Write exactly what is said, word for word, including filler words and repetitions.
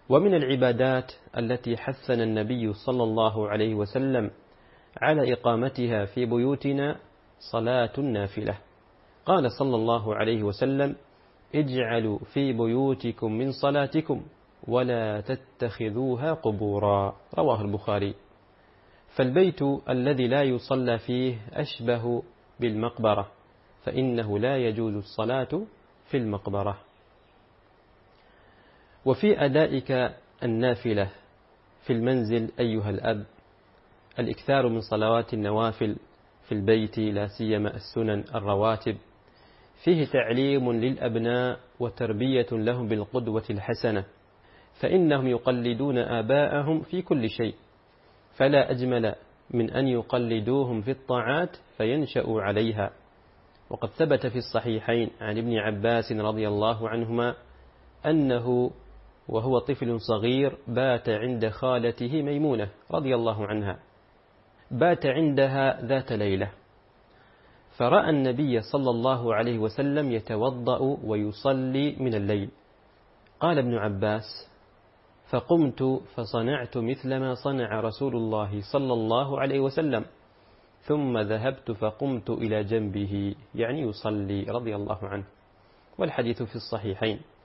ومن العبادات التي حثنا النبي صلى الله عليه وسلم على إقامتها في بيوتنا صلاة النافلة. قال صلى الله عليه وسلم: اجعلوا في بيوتكم من صلاتكم ولا تتخذوها قبورا. رواه البخاري. فالبيت الذي لا يصلى فيه أشبه بالمقبرة، فإنه لا يجوز الصلاة في المقبرة. وفي أدائك النافلة في المنزل أيها الأب الإكثار من صلوات النوافل في البيت، لا سيما السنن الرواتب، فيه تعليم للأبناء وتربية لهم بالقدوة الحسنة، فإنهم يقلدون آباءهم في كل شيء، فلا أجمل من أن يقلدوهم في الطاعات فينشأوا عليها. وقد ثبت في الصحيحين عن ابن عباس رضي الله عنهما أنه وهو طفل صغير بات عند خالته ميمونة رضي الله عنها، بات عندها ذات ليلة، فرأى النبي صلى الله عليه وسلم يتوضأ ويصلي من الليل. قال ابن عباس: فقمت فصنعت مثل ما صنع رسول الله صلى الله عليه وسلم، ثم ذهبت فقمت إلى جنبه، يعني يصلي رضي الله عنه. والحديث في الصحيحين.